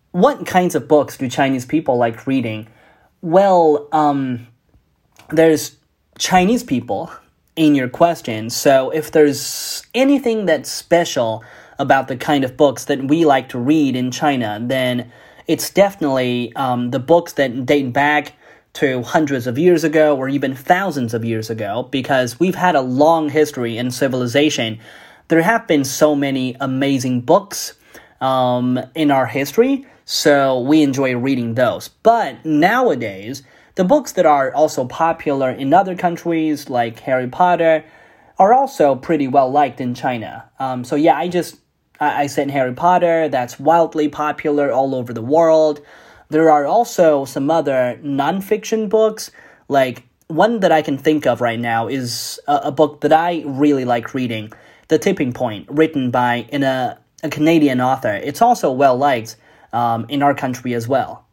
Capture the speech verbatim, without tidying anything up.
what kinds of books do Chinese people like reading? Well, um, there's Chinese people in your question. So if there's anything that's special about the kind of books that we like to read in China, then it's definitely um, the books that date back to hundreds of years ago or even thousands of years ago, because we've had a long history in civilization. There have been so many amazing books um, in our history, so we enjoy reading those. But nowadays, the books that are also popular in other countries, like Harry Potter, are also pretty well liked in China. Um, so yeah, I just, I, I said Harry Potter, that's wildly popular all over the world. There are also some other nonfiction books, like one that I can think of right now is a, a book that I really like reading, The Tipping Point, written by in a, a Canadian author. It's also well liked um, in our country as well.